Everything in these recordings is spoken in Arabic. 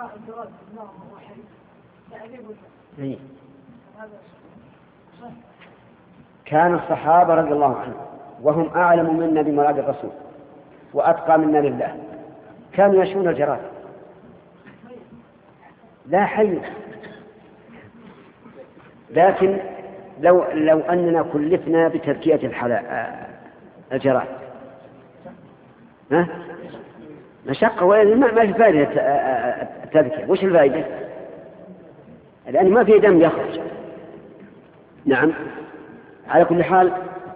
الجراد بالنار وهو حي تعذيب ولا كان الصحابة رضي الله عنهم وهم أعلم منا بمراد الرسول وأتقى منا لله كانوا يشون الجراد لا حي. لكن لو أننا كلفنا بتركية الجراد مشقة ما في فائدة التذكية. وش الفائدة؟ لأن ما في دم يخرج. نعم. على كل حال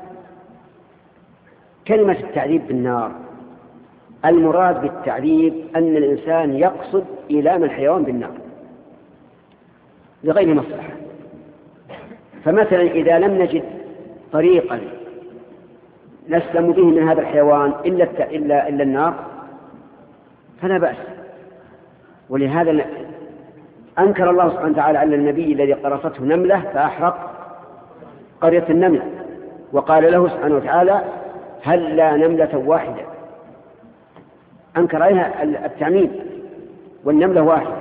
كلمة التعذيب بالنار المراد بالتعذيب أن الإنسان يقصد إيلام الحيوان بالنار لغير مصلحة. فمثلا إذا لم نجد طريقا نسلم به من هذا الحيوان إلا النار فلا بأس. ولهذا أنكر الله سبحانه وتعالى على النبي الذي قرصته نملة فأحرق قرية النمل وقال له سبحانه وتعالى هل لا نملة واحدة. أنكر عليها التعميم والنملة واحدة.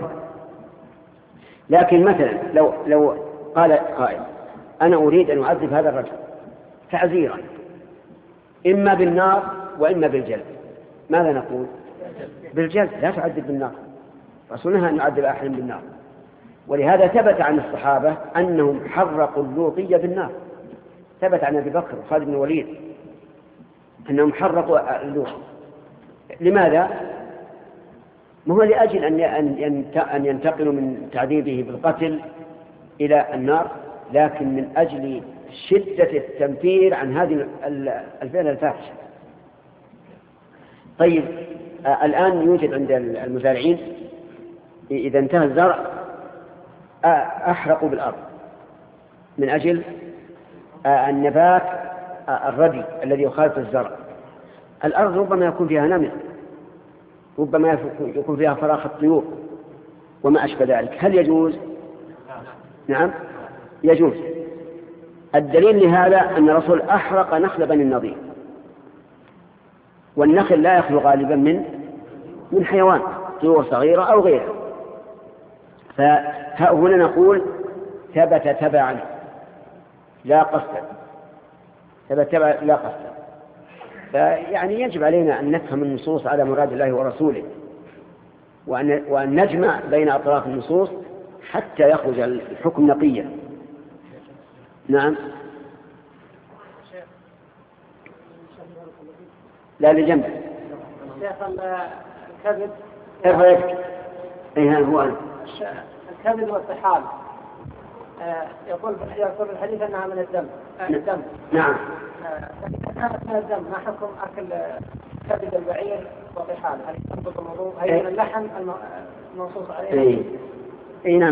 لكن مثلا لو قال قائل أنا أريد أن أعذب هذا الرجل تعزيرا إما بالنار وإما بالجلد ماذا نقول؟ بالجلد. لا تعذب بالنار. رسولنا أن نعذب أحدا بالنار. ولهذا ثبت عن الصحابة أنهم حرقوا اللوطية بالنار. ثبت عن أبي بكر وخالد بن الوليد أنهم حرقوا اللوط. لماذا؟ ما هو لأجل أن ينتقلوا من تعذيبه بالقتل إلى النار لكن من أجل شدة التنفير عن هذه الفعلة الفاحشة. طيب الآن يوجد عند المزارعين إذا انتهى الزرع أحرقوا بالأرض من أجل النبات الردي الذي يخالط الزرع. الأرض ربما يكون فيها نمل ربما يكون فيها فراخ الطيور وما أشبه ذلك. هل يجوز؟ نعم يجوز. الدليل لهذا أن الرسول أحرق نخل بني النضير والنخل لا يخلو غالبا من حيوان طيور صغيرة أو غيره. فهنا نقول ثبت تبعا لا قصدا. ثبت تبعا لا قصدا. فيعني يجب علينا أن نفهم النصوص على مراد الله ورسوله وأن نجمع بين أطراف النصوص حتى يخرج الحكم نقيا. نعم. لا لجنب شيخ الكذب هو الكذب والطحال يقول الحديث أنها من الدم. نعم. كانت من الدم ما حكم أكل كبد البعير وطحال؟ هل تنقض الوضوء؟ هي من اللحم المنصوص عليه؟ نعم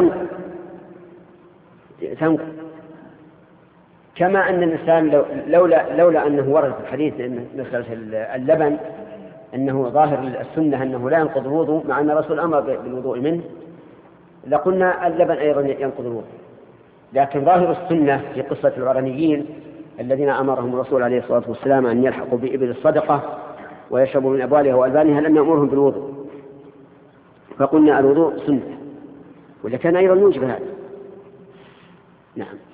تنقض. كما أن الإنسان لولا أنه ورد في الحديث مسألة اللبن أنه ظاهر السنة أنه لا ينقض الوضوء مع أن الرسول أمر بالوضوء منه لقلنا اللبن أيضا ينقض الوضوء. لكن ظاهر السنة في قصة العرنيين الذين أمرهم الرسول عليه الصلاة والسلام أن يلحقوا بإبل الصدقة ويشربوا من أبوالها وألبانها لم يأمرهم بالوضوء فقلنا الوضوء سنة ولكن أيضا يوجب هذا. نعم.